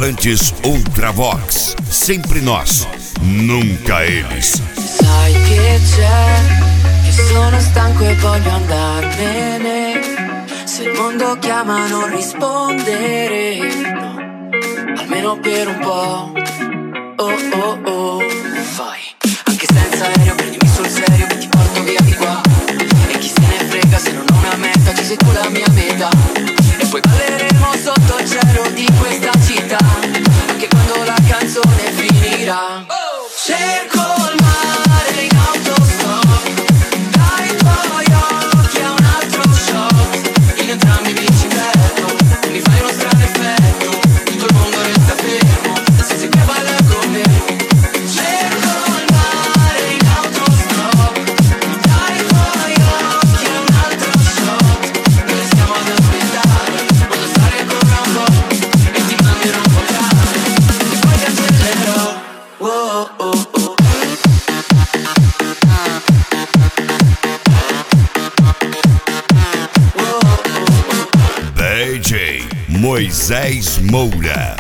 Alto-falantes Ultravox. Sempre nós, nunca eles. Sai che c'è, che sono stanco e voglio andarmene. Se il mondo chiama non rispondere, no, almeno per un po'. Oh oh oh, vai. Anche senza aereo prendimi sul serio che ti porto via di qua. E chi se ne frega se non ho una meta, ci sei tu la mia meta. E poi balleremo sotto il cielo di questa città, anche quando la canzone finirà. Cerco il mare in autostop, dai tuoi occhi a un altro shot. In entrambi mi ci perdo, mi fai uno strano effetto, tutto il mondo resta fermo, se sei qui a ballare con me. Cerco il mare in autostop, dai tuoi occhi a un altro shot. Noi restiamo ad aspettare, voglio stare ancora un po' e ti manderò un vocale e poi cancellerò. Oh oh oh. DJ Moisés Moura.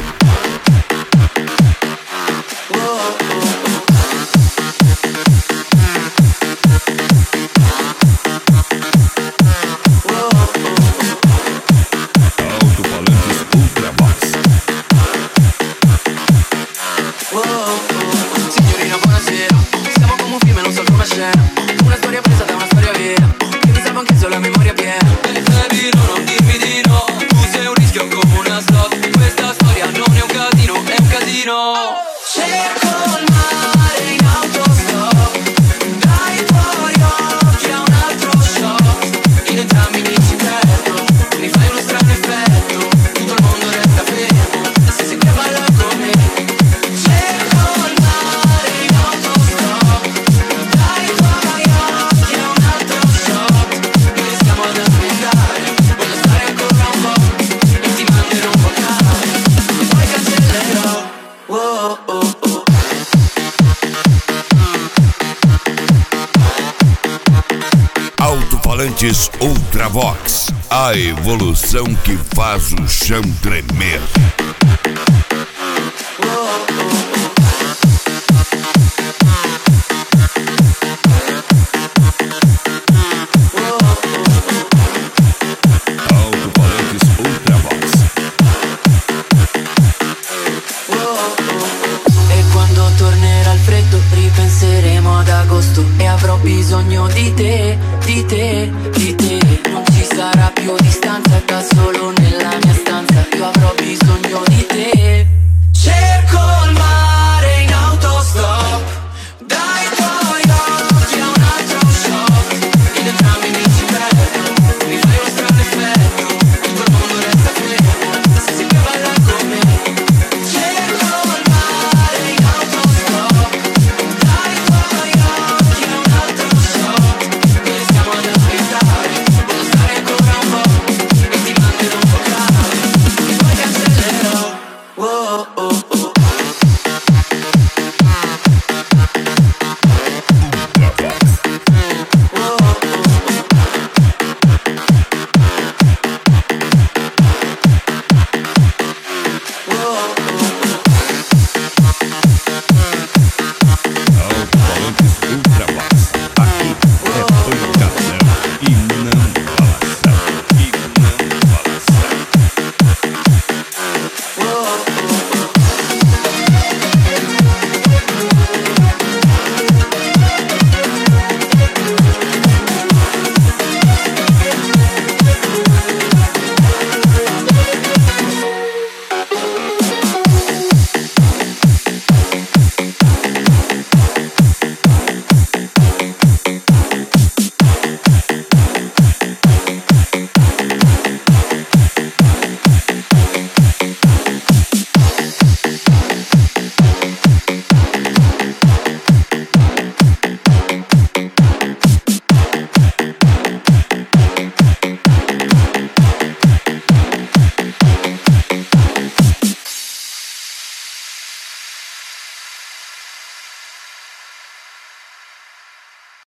Alto-falantes Ultravox. Signorina, buonasera. Siamo come un film e non soltanto una scena. Una storia presa da una storia vera, che mi salva anche se ho la memoria piena. Baby, no, non dirmi di no. Tu sei un rischio come una slot. Questa storia non è un casino, è un casino. Cerco il mare in autostop, dai tuoi occhi a un altro shot. In entrambi mi ci perdo, mi fai uno strano effetto, tutto il mondo resta fermo, se sei qui a ballare con me. Cerco il mare in autostop, dai tuoi occhi a un altro shot. Noi restiamo ad aspettare, voglio stare ancora un po' e ti manderò un vocale e poi cancellerò. Oh oh oh. Alto-falantes Ultravox. A evolução que faz o chão tremer. Alto-falantes Ultravox. E quando tornerà il freddo ripenseremo ad agosto e avrò bisogno di te, di te, di te. Non ci sarà più distanza, da solo